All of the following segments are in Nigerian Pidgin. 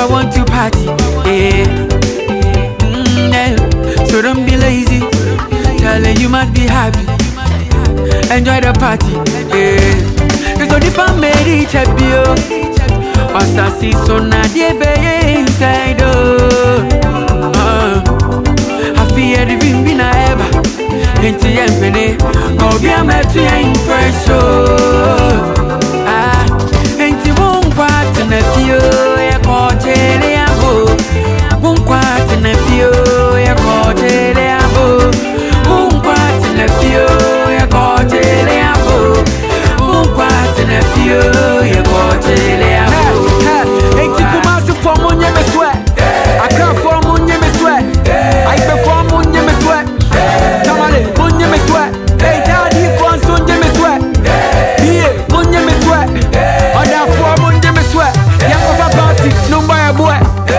I want to party, yeah. So don't be lazy, Charlie, you must be happy. Enjoy the party, yeah. It's so deep and made each of you. What's I see so not the inside, I fear the wind be ever. Ain't the empty, go be a met to impression. Ain't the one part in a few, a quarter, one part in a few, a quarter, one part in a few, a quarter, one part in a few, a quarter. Ain't the commerce for money, I sweat. I can't for money, I sweat. I perform money, I sweat. Come on, money, I sweat. Hey, daddy, for son, I sweat. Yeah, money, I sweat. On that for money, I sweat. Yeah, for a party, no buy a boy.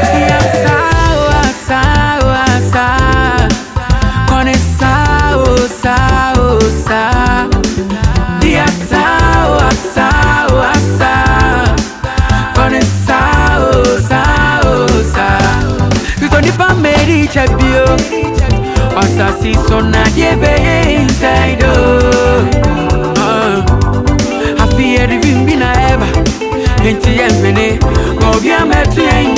Asasi so na diebe inside I fear the wind be na ever. Ain't the empty, go be a met